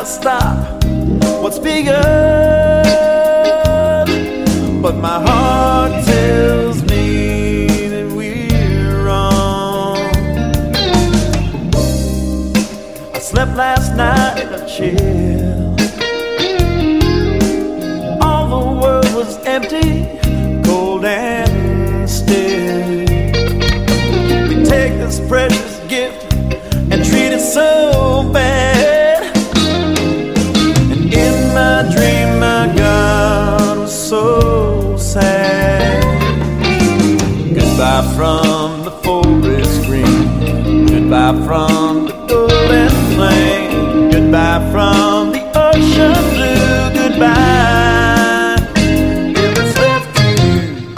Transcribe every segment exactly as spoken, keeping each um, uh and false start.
to stop what's begun, but my heart tells me that we're wrong. I slept last night in a chill. All the world was empty, cold and still. We take this precious gift and treat it so bad. And in my dream, my God was so sad. Goodbye from the forest green, goodbye from the golden plain, goodbye from the ocean blue, goodbye if it's left to you.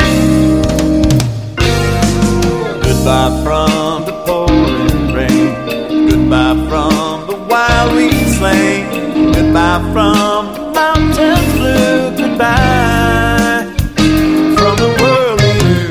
Goodbye from the pouring rain, goodbye from the wild weed slain, goodbye from the mountains blue, goodbye from the world we knew.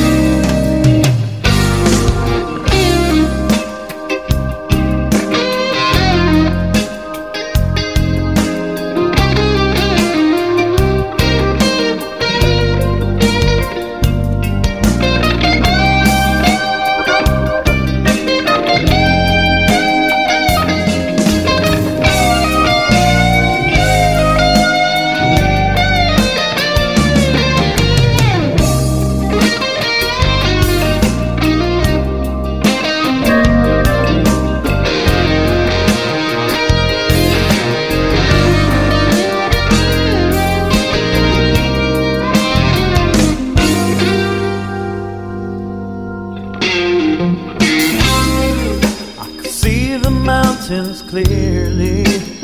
Mountains clearly,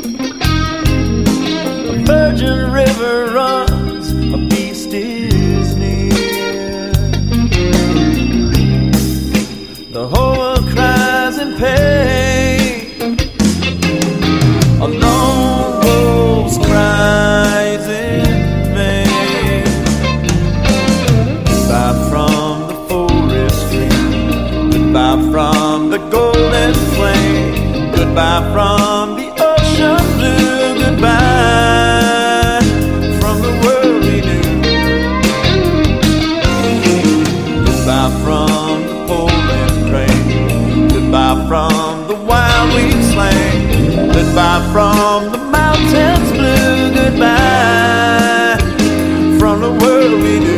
a virgin river runs, a beast is near. The whole world cries in pain, a lone wolf cries in vain. Goodbye from the forest green, goodbye from the golden plain, goodbye from the ocean blue, goodbye from the world we knew. Goodbye from the pouring rain, goodbye from the wild weed slain, goodbye from the mountains blue, goodbye from the world we knew.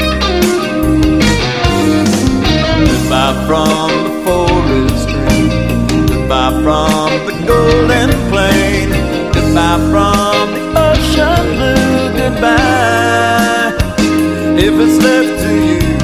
Goodbye from the forest green, goodbye from the golden plain, goodbye from the ocean blue, goodbye if it's left to you.